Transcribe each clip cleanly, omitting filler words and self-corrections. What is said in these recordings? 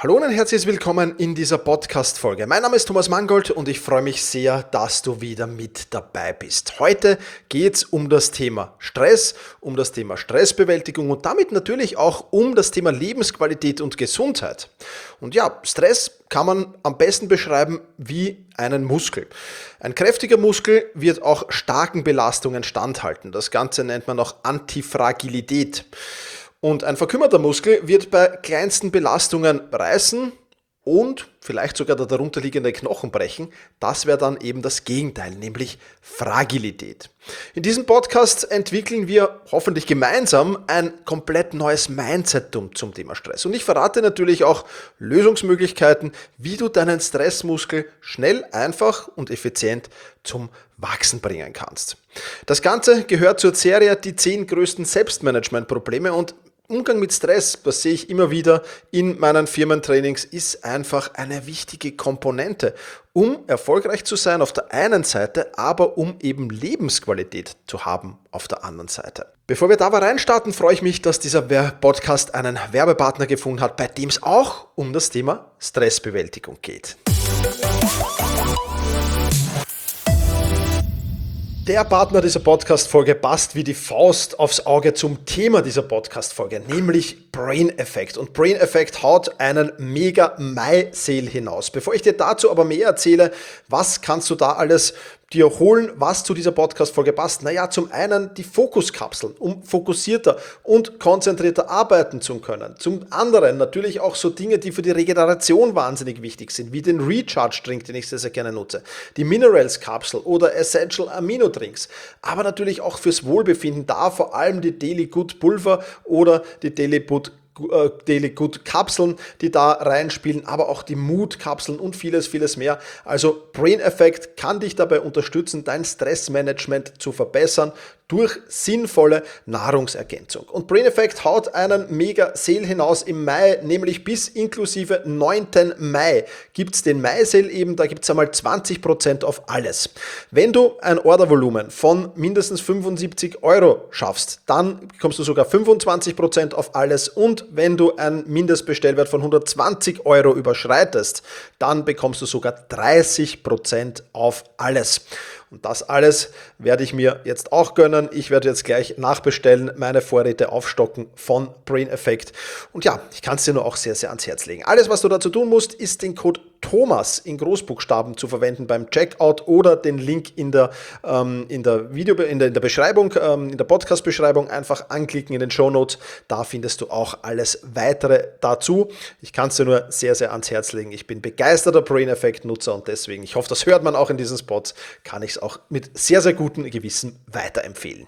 Hallo und ein herzliches Willkommen in dieser Podcast-Folge. Mein Name ist Thomas Mangold und ich freue mich sehr, dass du wieder mit dabei bist. Heute geht es um das Thema Stress, um das Thema Stressbewältigung und damit natürlich auch um das Thema Lebensqualität und Gesundheit. Und ja, Stress kann man am besten beschreiben wie einen Muskel. Ein kräftiger Muskel wird auch starken Belastungen standhalten. Das Ganze nennt man auch Antifragilität. Und ein verkümmerter Muskel wird bei kleinsten Belastungen reißen und vielleicht sogar der darunterliegende Knochen brechen. Das wäre dann eben das Gegenteil, nämlich Fragilität. In diesem Podcast entwickeln wir hoffentlich gemeinsam ein komplett neues Mindset zum Thema Stress. Und ich verrate natürlich auch Lösungsmöglichkeiten, wie du deinen Stressmuskel schnell, einfach und effizient zum Wachsen bringen kannst. Das Ganze gehört zur Serie die 10 größten Selbstmanagement-Probleme und Umgang mit Stress, das sehe ich immer wieder in meinen Firmentrainings, ist einfach eine wichtige Komponente, um erfolgreich zu sein auf der einen Seite, aber um eben Lebensqualität zu haben auf der anderen Seite. Bevor wir da aber reinstarten, freue ich mich, dass dieser Podcast einen Werbepartner gefunden hat, bei dem es auch um das Thema Stressbewältigung geht. Der Partner dieser Podcast-Folge passt wie die Faust aufs Auge zum Thema dieser Podcast-Folge, nämlich Brain Effect. Und Brain Effect haut einen mega Mai-Sale hinaus. Bevor ich dir dazu aber mehr erzähle, was kannst du da alles dir holen, was zu dieser Podcast-Folge passt? Naja, zum einen die Fokuskapseln, um fokussierter und konzentrierter arbeiten zu können. Zum anderen natürlich auch so Dinge, die für die Regeneration wahnsinnig wichtig sind, wie den Recharge-Drink, den ich sehr, sehr gerne nutze, die Minerals-Kapsel oder Essential Amino-Drinks, aber natürlich auch fürs Wohlbefinden, da vor allem die Daily Good Pulver oder die Daily Good Kapseln, die da reinspielen, aber auch die Mood Kapseln und vieles, vieles mehr. Also Brain Effect kann dich dabei unterstützen, dein Stressmanagement zu verbessern durch sinnvolle Nahrungsergänzung. Und Brain Effect haut einen mega Sale hinaus im Mai, nämlich bis inklusive 9. Mai gibt es den Mai-Sale eben, da gibt es einmal 20% auf alles. Wenn du ein Ordervolumen von mindestens 75 Euro schaffst, dann bekommst du sogar 25% auf alles und wenn du einen Mindestbestellwert von 120 Euro überschreitest, dann bekommst du sogar 30% auf alles. Und das alles werde ich mir jetzt auch gönnen. Ich werde jetzt gleich nachbestellen, meine Vorräte aufstocken von Brain Effect. Und ja, ich kann es dir nur auch sehr, sehr ans Herz legen. Alles, was du dazu tun musst, ist den Code Thomas in Großbuchstaben zu verwenden beim Checkout oder den Link in der Beschreibung, in der Podcast-Beschreibung einfach anklicken in den Shownotes. Da findest du auch alles weitere dazu. Ich kann es dir nur sehr, sehr ans Herz legen. Ich bin begeisterter Brain Effect-Nutzer und deswegen, ich hoffe, das hört man auch in diesen Spots, kann ich es auch mit sehr, sehr gutem Gewissen weiterempfehlen.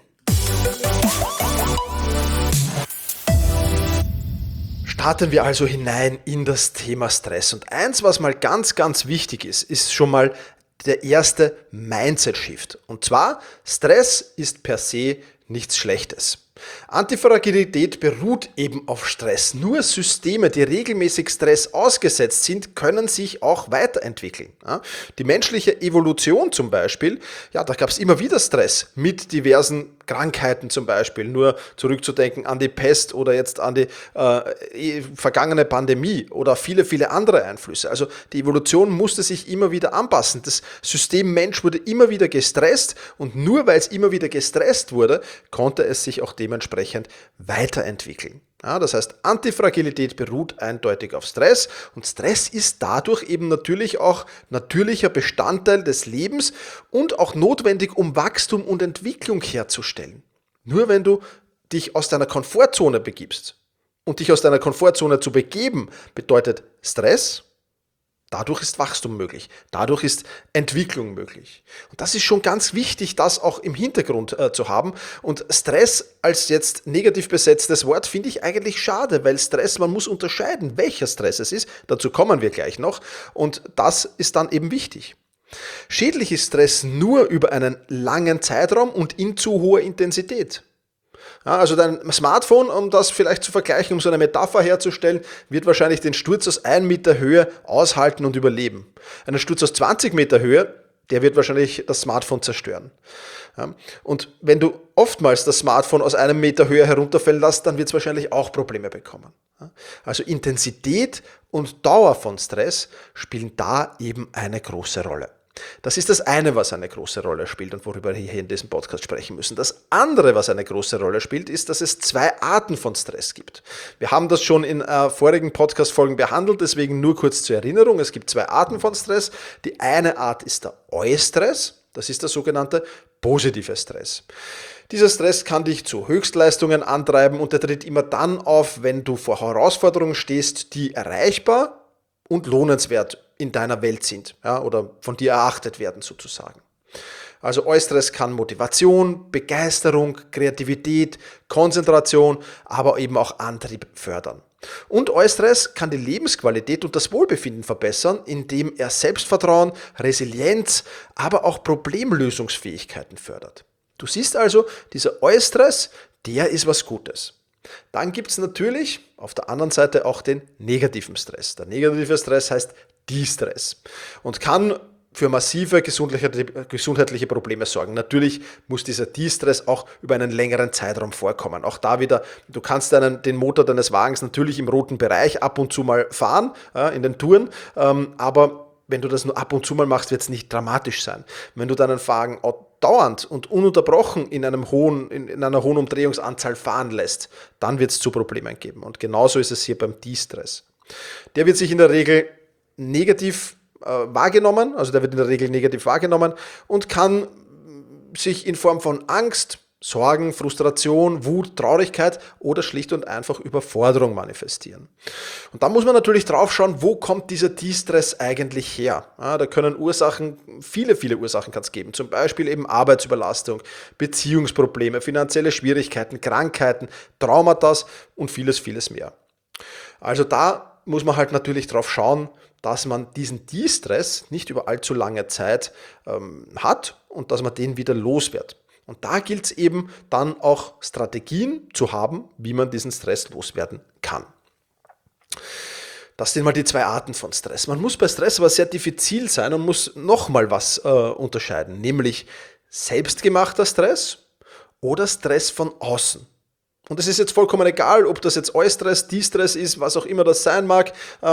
Starten wir also hinein in das Thema Stress. Und eins, was mal ganz, ganz wichtig ist, ist schon mal der erste Mindset-Shift. Und zwar, Stress ist per se nichts Schlechtes. Antifragilität beruht eben auf Stress. Nur Systeme, die regelmäßig Stress ausgesetzt sind, können sich auch weiterentwickeln. Die menschliche Evolution zum Beispiel, ja, da gab es immer wieder Stress mit diversen Krankheiten zum Beispiel. Nur zurückzudenken an die Pest oder jetzt an die vergangene Pandemie oder viele, viele andere Einflüsse. Also die Evolution musste sich immer wieder anpassen. Das System Mensch wurde immer wieder gestresst und nur weil es immer wieder gestresst wurde, konnte es sich auch dementsprechend weiterentwickeln. Ja, das heißt, Antifragilität beruht eindeutig auf Stress und Stress ist dadurch eben natürlich auch natürlicher Bestandteil des Lebens und auch notwendig, um Wachstum und Entwicklung herzustellen. Nur wenn du dich aus deiner Komfortzone begibst und dich aus deiner Komfortzone zu begeben, bedeutet Stress. Dadurch ist Wachstum möglich, dadurch ist Entwicklung möglich. Und das ist schon ganz wichtig, das auch im Hintergrund zu haben. Und Stress als jetzt negativ besetztes Wort finde ich eigentlich schade, weil Stress, man muss unterscheiden, welcher Stress es ist. Dazu kommen wir gleich noch. Und das ist dann eben wichtig. Schädlich ist Stress nur über einen langen Zeitraum und in zu hoher Intensität. Ja, also dein Smartphone, um das vielleicht zu vergleichen, um so eine Metapher herzustellen, wird wahrscheinlich den Sturz aus 1 Meter Höhe aushalten und überleben. Ein Sturz aus 20 Meter Höhe, der wird wahrscheinlich das Smartphone zerstören. Ja, und wenn du oftmals das Smartphone aus 1 Meter Höhe herunterfallen lässt, dann wird es wahrscheinlich auch Probleme bekommen. Also Intensität und Dauer von Stress spielen da eben eine große Rolle. Das ist das eine, was eine große Rolle spielt und worüber wir hier in diesem Podcast sprechen müssen. Das andere, was eine große Rolle spielt, ist, dass es zwei Arten von Stress gibt. Wir haben das schon in vorigen Podcast-Folgen behandelt, deswegen nur kurz zur Erinnerung. Es gibt zwei Arten von Stress. Die eine Art ist der Eustress, das ist der sogenannte positive Stress. Dieser Stress kann dich zu Höchstleistungen antreiben und der tritt immer dann auf, wenn du vor Herausforderungen stehst, die erreichbar und lohnenswert in deiner Welt sind, ja, oder von dir erachtet werden sozusagen. Also Eustress kann Motivation, Begeisterung, Kreativität, Konzentration, aber eben auch Antrieb fördern. Und Eustress kann die Lebensqualität und das Wohlbefinden verbessern, indem er Selbstvertrauen, Resilienz, aber auch Problemlösungsfähigkeiten fördert. Du siehst also, dieser Eustress, der ist was Gutes. Dann gibt es natürlich auf der anderen Seite auch den negativen Stress. Der negative Stress heißt Distress und kann für massive gesundheitliche Probleme sorgen. Natürlich muss dieser Distress auch über einen längeren Zeitraum vorkommen. Auch da wieder, du kannst den Motor deines Wagens natürlich im roten Bereich ab und zu mal fahren, in den Touren, aber wenn du das nur ab und zu mal machst, wird es nicht dramatisch sein. Wenn du deinen Wagen dauernd und ununterbrochen in einer hohen Umdrehungsanzahl fahren lässt, dann wird es zu Problemen geben. Und genauso ist es hier beim Distress. Der wird sich in der Regel negativ wahrgenommen, also der wird in der Regel negativ wahrgenommen und kann sich in Form von Angst, Sorgen, Frustration, Wut, Traurigkeit oder schlicht und einfach Überforderung manifestieren. Und da muss man natürlich drauf schauen, wo kommt dieser Distress eigentlich her? Ja, da können viele Ursachen kann es geben. Zum Beispiel eben Arbeitsüberlastung, Beziehungsprobleme, finanzielle Schwierigkeiten, Krankheiten, Traumata und vieles mehr. Also da muss man halt natürlich drauf schauen, dass man diesen Distress nicht über allzu lange Zeit hat und dass man den wieder los wird. Und da gilt es eben dann auch Strategien zu haben, wie man diesen Stress loswerden kann. Das sind mal die zwei Arten von Stress. Man muss bei Stress aber sehr diffizil sein und muss nochmal was unterscheiden, nämlich selbstgemachter Stress oder Stress von außen. Und es ist jetzt vollkommen egal, ob das jetzt Eustress, Distress ist, was auch immer das sein mag.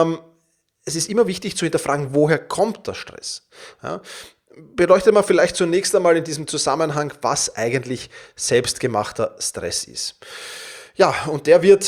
Es ist immer wichtig zu hinterfragen, woher kommt der Stress? Ja? Beleuchtet man vielleicht zunächst einmal in diesem Zusammenhang, was eigentlich selbstgemachter Stress ist. Ja, und der wird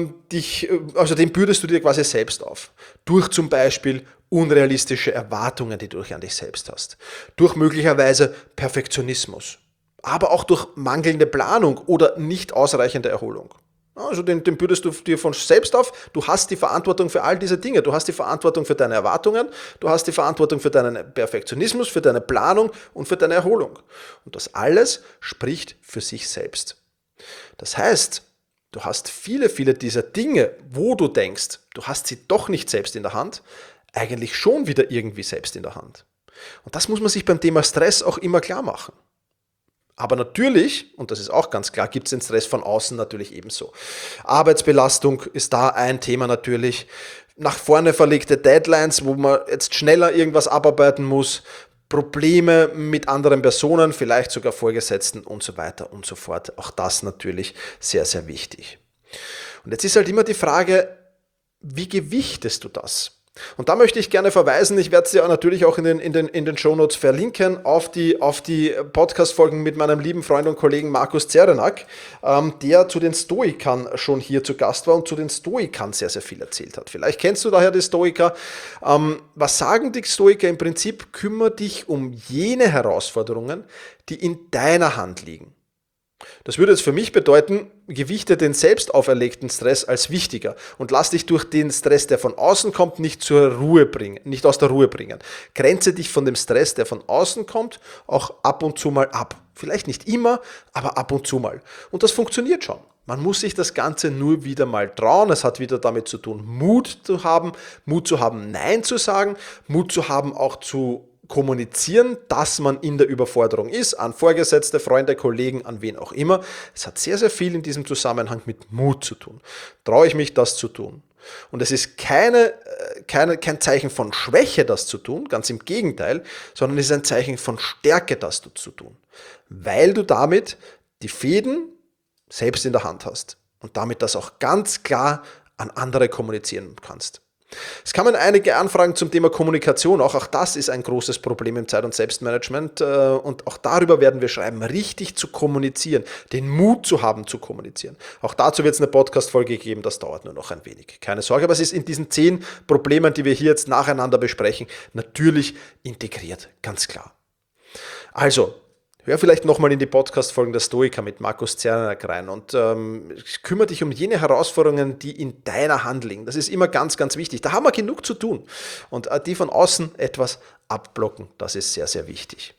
den bürdest du dir quasi selbst auf. Durch zum Beispiel unrealistische Erwartungen, die du an dich selbst hast. Durch möglicherweise Perfektionismus. Aber auch durch mangelnde Planung oder nicht ausreichende Erholung. Also den bürdest du dir von selbst auf. Du hast die Verantwortung für all diese Dinge. Du hast die Verantwortung für deine Erwartungen, du hast die Verantwortung für deinen Perfektionismus, für deine Planung und für deine Erholung. Und das alles spricht für sich selbst. Das heißt, du hast viele dieser Dinge, wo du denkst, du hast sie doch nicht selbst in der Hand, eigentlich schon wieder irgendwie selbst in der Hand. Und das muss man sich beim Thema Stress auch immer klar machen. Aber natürlich, und das ist auch ganz klar, gibt es den Stress von außen natürlich ebenso. Arbeitsbelastung ist da ein Thema natürlich. Nach vorne verlegte Deadlines, wo man jetzt schneller irgendwas abarbeiten muss. Probleme mit anderen Personen, vielleicht sogar Vorgesetzten und so weiter und so fort. Auch das natürlich sehr wichtig. Und jetzt ist halt immer die Frage, wie gewichtest du das? Und da möchte ich gerne verweisen, ich werde es dir natürlich auch in den Shownotes verlinken, auf die Podcast-Folgen mit meinem lieben Freund und Kollegen Markus Zerenak, der zu den Stoikern schon hier zu Gast war und zu den Stoikern sehr viel erzählt hat. Vielleicht kennst du daher die Stoiker. Was sagen die Stoiker? Im Prinzip kümmere dich um jene Herausforderungen, die in deiner Hand liegen. Das würde jetzt für mich bedeuten, gewichte den selbst auferlegten Stress als wichtiger und lass dich durch den Stress, der von außen kommt, nicht aus der Ruhe bringen. Grenze dich von dem Stress, der von außen kommt, auch ab und zu mal ab. Vielleicht nicht immer, aber ab und zu mal. Und das funktioniert schon. Man muss sich das Ganze nur wieder mal trauen. Es hat wieder damit zu tun, Mut zu haben, Nein zu sagen, Mut zu haben, auch zu kommunizieren, dass man in der Überforderung ist, an Vorgesetzte, Freunde, Kollegen, an wen auch immer. Es hat sehr viel in diesem Zusammenhang mit Mut zu tun. Traue ich mich, das zu tun? Und es ist kein Zeichen von Schwäche, das zu tun, ganz im Gegenteil, sondern es ist ein Zeichen von Stärke, das zu tun, weil du damit die Fäden selbst in der Hand hast und damit das auch ganz klar an andere kommunizieren kannst. Es kamen einige Anfragen zum Thema Kommunikation, auch das ist ein großes Problem im Zeit- und Selbstmanagement und auch darüber werden wir schreiben, richtig zu kommunizieren, den Mut zu haben zu kommunizieren. Auch dazu wird es eine Podcast-Folge geben, das dauert nur noch ein wenig. Keine Sorge, aber es ist in diesen 10 Problemen, die wir hier jetzt nacheinander besprechen, natürlich integriert, ganz klar. Also, hör vielleicht nochmal in die Podcast-Folgen der Stoiker mit Markus Zernak rein und kümmere dich um jene Herausforderungen, die in deiner Hand liegen. Das ist immer ganz, ganz wichtig. Da haben wir genug zu tun. Und die von außen etwas abblocken, das ist sehr, sehr wichtig.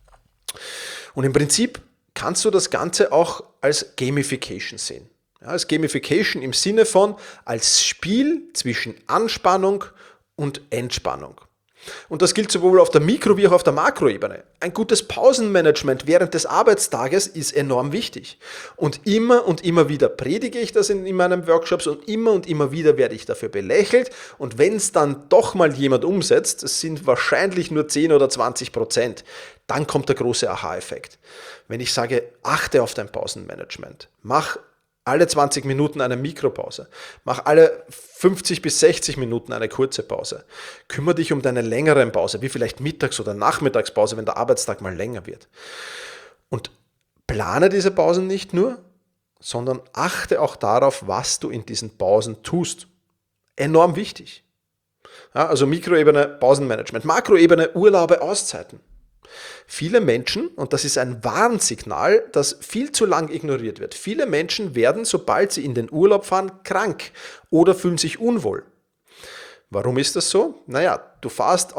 Und im Prinzip kannst du das Ganze auch als Gamification sehen. Ja, als Gamification im Sinne von als Spiel zwischen Anspannung und Entspannung. Und das gilt sowohl auf der Mikro- wie auch auf der Makroebene. Ein gutes Pausenmanagement während des Arbeitstages ist enorm wichtig. Und immer wieder predige ich das in meinen Workshops und immer wieder werde ich dafür belächelt. Und wenn es dann doch mal jemand umsetzt, es sind wahrscheinlich nur 10 oder 20%, dann kommt der große Aha-Effekt. Wenn ich sage, achte auf dein Pausenmanagement, mach alle 20 Minuten eine Mikropause. Mach alle 50 bis 60 Minuten eine kurze Pause. Kümmere dich um deine längeren Pause, wie vielleicht Mittags- oder Nachmittagspause, wenn der Arbeitstag mal länger wird. Und plane diese Pausen nicht nur, sondern achte auch darauf, was du in diesen Pausen tust. Enorm wichtig. Ja, also Mikroebene, Pausenmanagement. Makroebene, Urlaube, Auszeiten. Viele Menschen, und das ist ein Warnsignal, das viel zu lang ignoriert wird, viele Menschen werden, sobald sie in den Urlaub fahren, krank oder fühlen sich unwohl. Warum ist das so? Naja, du fährst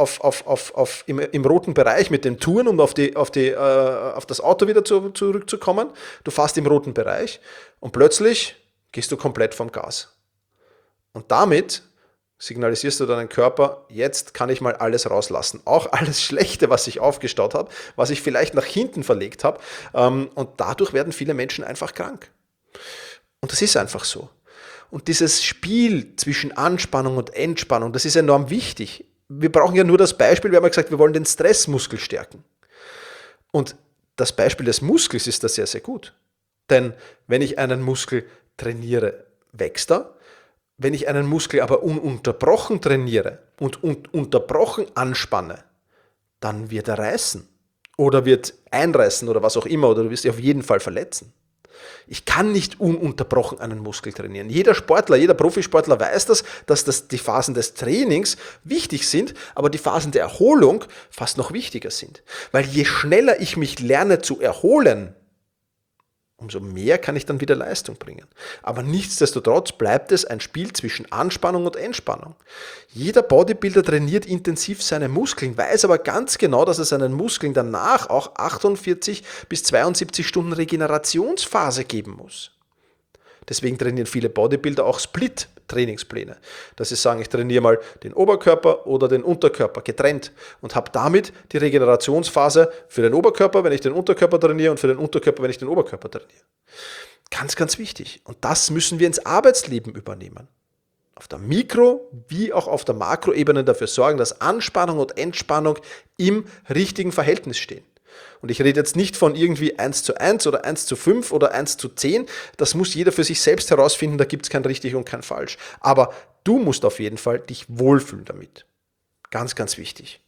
im roten Bereich mit den Touren, um auf das Auto wieder zurückzukommen. Du fährst im roten Bereich und plötzlich gehst du komplett vom Gas. Und damit signalisierst du deinen Körper, jetzt kann ich mal alles rauslassen. Auch alles Schlechte, was ich aufgestaut habe, was ich vielleicht nach hinten verlegt habe. Und dadurch werden viele Menschen einfach krank. Und das ist einfach so. Und dieses Spiel zwischen Anspannung und Entspannung, das ist enorm wichtig. Wir brauchen ja nur das Beispiel, wir haben ja gesagt, wir wollen den Stressmuskel stärken. Und das Beispiel des Muskels ist da sehr, sehr gut. Denn wenn ich einen Muskel trainiere, wächst er. Wenn ich einen Muskel aber ununterbrochen trainiere und unterbrochen anspanne, dann wird er reißen oder wird einreißen oder was auch immer oder du wirst dich auf jeden Fall verletzen. Ich kann nicht ununterbrochen einen Muskel trainieren. Jeder Sportler, jeder Profisportler weiß das, dass die Phasen des Trainings wichtig sind, aber die Phasen der Erholung fast noch wichtiger sind. Weil je schneller ich mich lerne zu erholen, umso mehr kann ich dann wieder Leistung bringen. Aber nichtsdestotrotz bleibt es ein Spiel zwischen Anspannung und Entspannung. Jeder Bodybuilder trainiert intensiv seine Muskeln, weiß aber ganz genau, dass er seinen Muskeln danach auch 48 bis 72 Stunden Regenerationsphase geben muss. Deswegen trainieren viele Bodybuilder auch Split-Trainingspläne. Dass sie sagen, ich trainiere mal den Oberkörper oder den Unterkörper getrennt und habe damit die Regenerationsphase für den Oberkörper, wenn ich den Unterkörper trainiere und für den Unterkörper, wenn ich den Oberkörper trainiere. Ganz, ganz wichtig. Und das müssen wir ins Arbeitsleben übernehmen. Auf der Mikro- wie auch auf der Makroebene dafür sorgen, dass Anspannung und Entspannung im richtigen Verhältnis stehen. Und ich rede jetzt nicht von irgendwie 1:1 oder 1:5 oder 1:10. Das muss jeder für sich selbst herausfinden, da gibt es kein richtig und kein falsch. Aber du musst auf jeden Fall dich wohlfühlen damit. Ganz, ganz wichtig.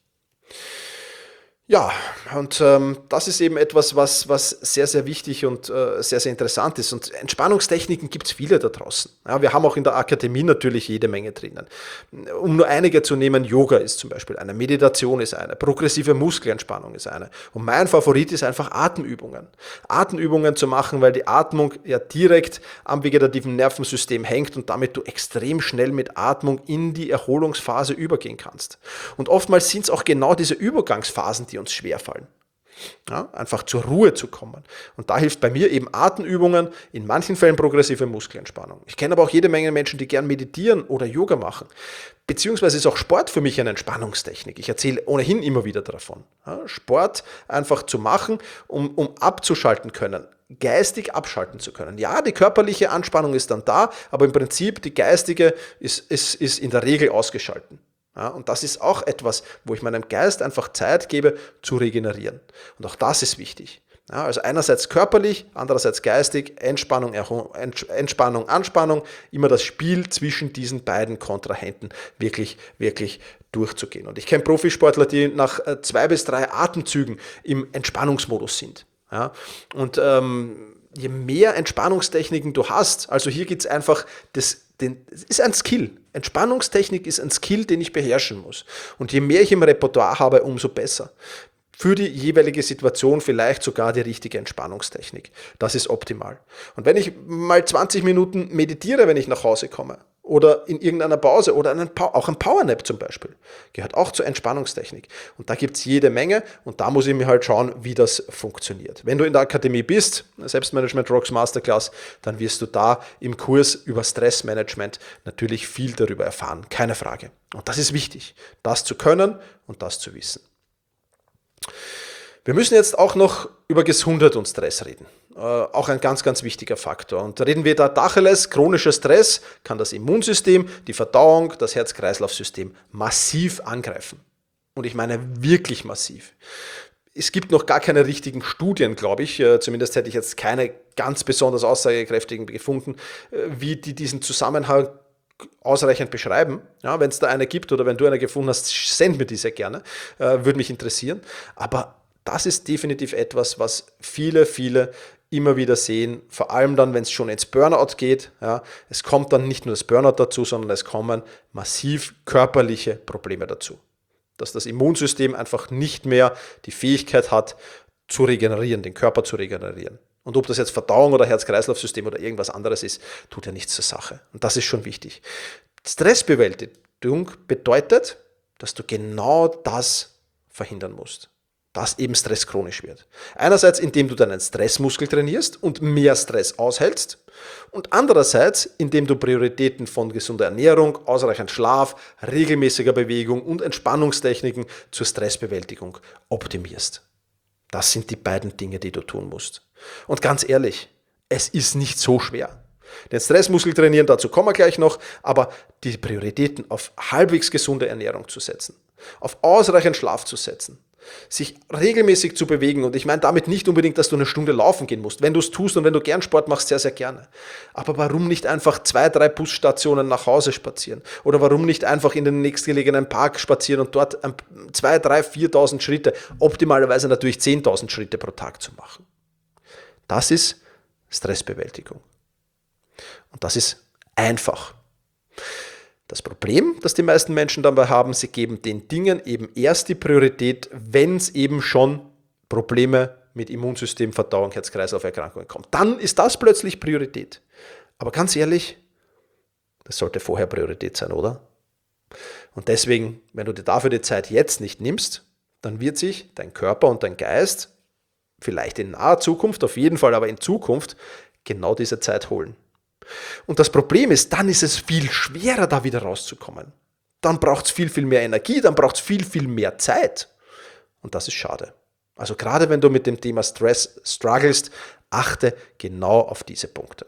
Ja, und das ist eben etwas, was sehr, sehr wichtig und sehr, sehr interessant ist. Und Entspannungstechniken gibt es viele da draußen. Ja, wir haben auch in der Akademie natürlich jede Menge drinnen. Um nur einige zu nehmen, Yoga ist zum Beispiel eine, Meditation ist eine, progressive Muskelentspannung ist eine. Und mein Favorit ist einfach Atemübungen. Atemübungen zu machen, weil die Atmung ja direkt am vegetativen Nervensystem hängt und damit du extrem schnell mit Atmung in die Erholungsphase übergehen kannst. Und oftmals sind es auch genau diese Übergangsphasen, die uns schwerfallen. Ja, einfach zur Ruhe zu kommen. Und da hilft bei mir eben Atemübungen, in manchen Fällen progressive Muskelentspannung. Ich kenne aber auch jede Menge Menschen, die gern meditieren oder Yoga machen. Beziehungsweise ist auch Sport für mich eine Entspannungstechnik. Ich erzähle ohnehin immer wieder davon. Ja, Sport einfach zu machen, um abzuschalten können, geistig abschalten zu können. Ja, die körperliche Anspannung ist dann da, aber im Prinzip die geistige ist in der Regel ausgeschalten. Ja, und das ist auch etwas, wo ich meinem Geist einfach Zeit gebe, zu regenerieren. Und auch das ist wichtig. Ja, also einerseits körperlich, andererseits geistig, Entspannung, Anspannung, immer das Spiel zwischen diesen beiden Kontrahenten wirklich, wirklich durchzugehen. Und ich kenne Profisportler, die nach 2 bis 3 Atemzügen im Entspannungsmodus sind. Ja, und je mehr Entspannungstechniken du hast, also hier geht es einfach, es ist ein Skill. Entspannungstechnik ist ein Skill, den ich beherrschen muss. Und je mehr ich im Repertoire habe, umso besser. Für die jeweilige Situation vielleicht sogar die richtige Entspannungstechnik. Das ist optimal. Und wenn ich mal 20 Minuten meditiere, wenn ich nach Hause komme, oder in irgendeiner Pause oder auch ein Powernap zum Beispiel, gehört auch zur Entspannungstechnik. Und da gibt es jede Menge und da muss ich mir halt schauen, wie das funktioniert. Wenn du in der Akademie bist, Selbstmanagement Rocks Masterclass, dann wirst du da im Kurs über Stressmanagement natürlich viel darüber erfahren, keine Frage. Und das ist wichtig, das zu können und das zu wissen. Wir müssen jetzt auch noch über Gesundheit und Stress reden. Auch ein ganz, ganz wichtiger Faktor. Und reden wir da Tacheles, chronischer Stress kann das Immunsystem, die Verdauung, das Herz-Kreislauf-System massiv angreifen. Und ich meine wirklich massiv. Es gibt noch gar keine richtigen Studien, glaube ich, zumindest hätte ich jetzt keine ganz besonders aussagekräftigen gefunden, wie die diesen Zusammenhang ausreichend beschreiben. Ja, wenn es da eine gibt oder wenn du eine gefunden hast, send mir die sehr gerne, würde mich interessieren. Aber das ist definitiv etwas, was viele immer wieder sehen, vor allem dann, wenn es schon ins Burnout geht. Ja, es kommt dann nicht nur das Burnout dazu, sondern es kommen massiv körperliche Probleme dazu. Dass das Immunsystem einfach nicht mehr die Fähigkeit hat, zu regenerieren, den Körper zu regenerieren. Und ob das jetzt Verdauung oder Herz-Kreislauf-System oder irgendwas anderes ist, tut ja nichts zur Sache. Und das ist schon wichtig. Stressbewältigung bedeutet, dass du genau das verhindern musst. Dass eben Stress chronisch wird. Einerseits, indem du deinen Stressmuskel trainierst und mehr Stress aushältst und andererseits, indem du Prioritäten von gesunder Ernährung, ausreichend Schlaf, regelmäßiger Bewegung und Entspannungstechniken zur Stressbewältigung optimierst. Das sind die beiden Dinge, die du tun musst. Und ganz ehrlich, es ist nicht so schwer. Den Stressmuskel trainieren, dazu kommen wir gleich noch, aber die Prioritäten auf halbwegs gesunde Ernährung zu setzen, auf ausreichend Schlaf zu setzen, sich regelmäßig zu bewegen und ich meine damit nicht unbedingt, dass du eine Stunde laufen gehen musst. Wenn du es tust und wenn du gern Sport machst, sehr, sehr gerne. Aber warum nicht einfach 2, 3 Busstationen nach Hause spazieren? Oder warum nicht einfach in den nächstgelegenen Park spazieren und dort 2, 3, 4.000 Schritte, optimalerweise natürlich 10.000 Schritte pro Tag zu machen? Das ist Stressbewältigung. Und das ist einfach. Das Problem, das die meisten Menschen dabei haben, sie geben den Dingen eben erst die Priorität, wenn es eben schon Probleme mit Immunsystem, Verdauung, Herz-Kreislauf-Erkrankungen kommt. Dann ist das plötzlich Priorität. Aber ganz ehrlich, das sollte vorher Priorität sein, oder? Und deswegen, wenn du dir dafür die Zeit jetzt nicht nimmst, dann wird sich dein Körper und dein Geist vielleicht in naher Zukunft, auf jeden Fall aber in Zukunft, genau diese Zeit holen. Und das Problem ist, dann ist es viel schwerer, da wieder rauszukommen. Dann braucht es viel mehr Energie, dann braucht es viel mehr Zeit. Und das ist schade. Also gerade wenn du mit dem Thema Stress strugglest, achte genau auf diese Punkte.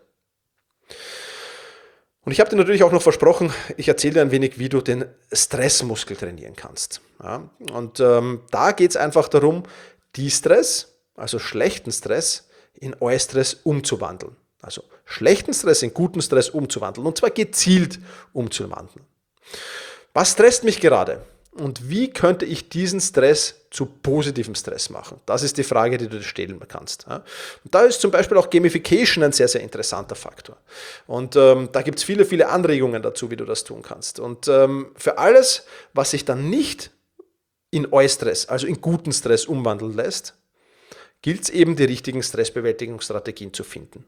Und ich habe dir natürlich auch noch versprochen, ich erzähle dir ein wenig, wie du den Stressmuskel trainieren kannst. Ja, und da geht es einfach darum, Distress, also schlechten Stress, in Eustress umzuwandeln. Also schlechten Stress in guten Stress umzuwandeln und zwar gezielt umzuwandeln. Was stresst mich gerade und wie könnte ich diesen Stress zu positivem Stress machen? Das ist die Frage, die du dir stellen kannst. Und da ist zum Beispiel auch Gamification ein sehr, sehr interessanter Faktor. Und da gibt es viele Anregungen dazu, wie du das tun kannst. Und für alles, was sich dann nicht in Eustress, also in guten Stress umwandeln lässt, gilt es eben, die richtigen Stressbewältigungsstrategien zu finden.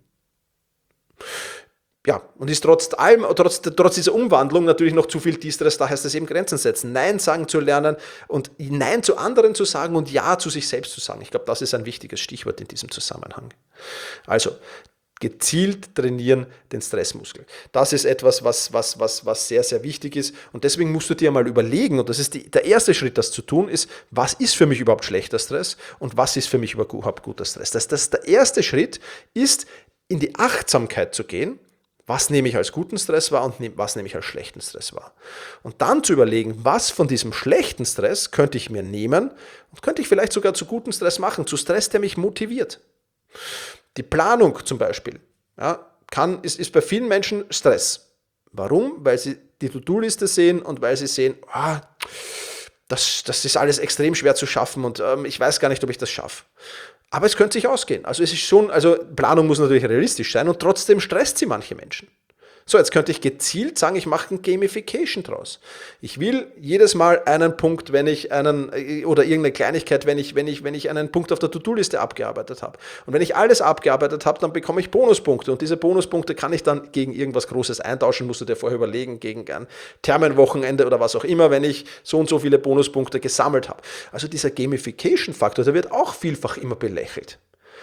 Ja, und ist trotz dieser Umwandlung natürlich noch zu viel Distress, da heißt es eben Grenzen setzen, Nein sagen zu lernen und Nein zu anderen zu sagen und Ja zu sich selbst zu sagen. Ich glaube, das ist ein wichtiges Stichwort in diesem Zusammenhang. Also, gezielt trainieren den Stressmuskel. Das ist etwas, was sehr, sehr wichtig ist und deswegen musst du dir mal überlegen, und das ist der erste Schritt, das zu tun, ist, was ist für mich überhaupt schlechter Stress und was ist für mich überhaupt guter Stress. Der erste Schritt ist, in die Achtsamkeit zu gehen, Was nehme ich als guten Stress wahr und was nehme ich als schlechten Stress wahr? Und dann zu überlegen, was von diesem schlechten Stress könnte ich mir nehmen und könnte ich vielleicht sogar zu guten Stress machen, zu Stress, der mich motiviert. Die Planung zum Beispiel ist bei vielen Menschen Stress. Warum? Weil sie die To-Do-Liste sehen und weil sie sehen, das ist alles extrem schwer zu schaffen und ich weiß gar nicht, ob ich das schaffe. Aber es könnte sich ausgehen. Also Planung muss natürlich realistisch sein und trotzdem stresst sie manche Menschen. So, jetzt könnte ich gezielt sagen, ich mache ein Gamification draus. Ich will jedes Mal einen Punkt, oder irgendeine Kleinigkeit, wenn ich einen Punkt auf der To-Do-Liste abgearbeitet habe. Und wenn ich alles abgearbeitet habe, dann bekomme ich Bonuspunkte. Und diese Bonuspunkte kann ich dann gegen irgendwas Großes eintauschen, musst du dir vorher überlegen, gegen ein Thermenwochenende oder was auch immer, wenn ich so und so viele Bonuspunkte gesammelt habe. Also dieser Gamification-Faktor, der wird auch vielfach immer belächelt.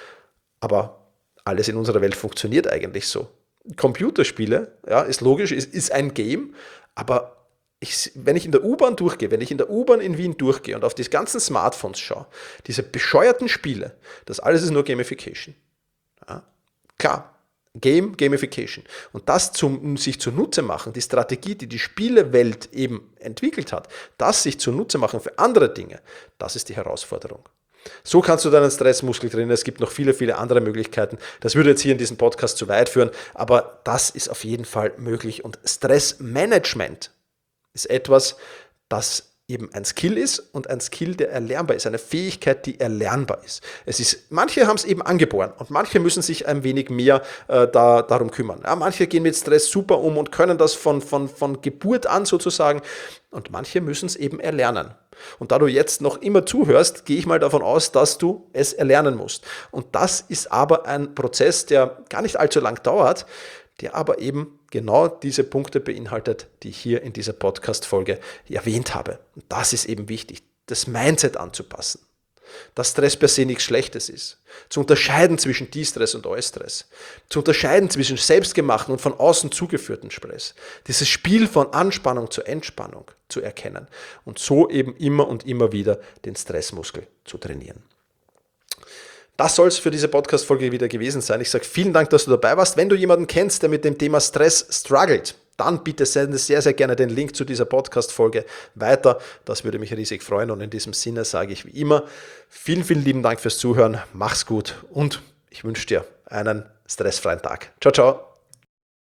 Aber alles in unserer Welt funktioniert eigentlich so. Computerspiele, ist logisch, ist ein Game, aber wenn ich in der U-Bahn durchgehe, wenn ich in der U-Bahn in Wien durchgehe und auf die ganzen Smartphones schaue, diese bescheuerten Spiele, das alles ist nur Gamification. Ja, klar, Gamification. Und das sich zunutze machen, die Strategie, die die Spielewelt eben entwickelt hat, das sich zunutze machen für andere Dinge, das ist die Herausforderung. So kannst du deinen Stressmuskel trainieren. Es gibt noch viele, viele andere Möglichkeiten. Das würde jetzt hier in diesem Podcast zu weit führen, aber das ist auf jeden Fall möglich. Und Stressmanagement ist etwas, das eben ein Skill ist und ein Skill, der erlernbar ist, eine Fähigkeit, die erlernbar ist. Manche haben es eben angeboren und manche müssen sich ein wenig mehr darum kümmern. Ja, manche gehen mit Stress super um und können das von Geburt an sozusagen und manche müssen es eben erlernen. Und da du jetzt noch immer zuhörst, gehe ich mal davon aus, dass du es erlernen musst. Und das ist aber ein Prozess, der gar nicht allzu lang dauert, der aber eben genau diese Punkte beinhaltet, die ich hier in dieser Podcast-Folge erwähnt habe. Und das ist eben wichtig, das Mindset anzupassen. Dass Stress per se nichts Schlechtes ist. Zu unterscheiden zwischen De-Stress und Eustress. Zu unterscheiden zwischen selbstgemachten und von außen zugeführten Stress. Dieses Spiel von Anspannung zu Entspannung zu erkennen. Und so eben immer und immer wieder den Stressmuskel zu trainieren. Das soll es für diese Podcast-Folge wieder gewesen sein. Ich sage vielen Dank, dass du dabei warst. Wenn du jemanden kennst, der mit dem Thema Stress struggelt, dann bitte sende sehr, sehr gerne den Link zu dieser Podcast-Folge weiter. Das würde mich riesig freuen. Und in diesem Sinne sage ich wie immer, vielen, vielen lieben Dank fürs Zuhören. Mach's gut und ich wünsche dir einen stressfreien Tag. Ciao, ciao.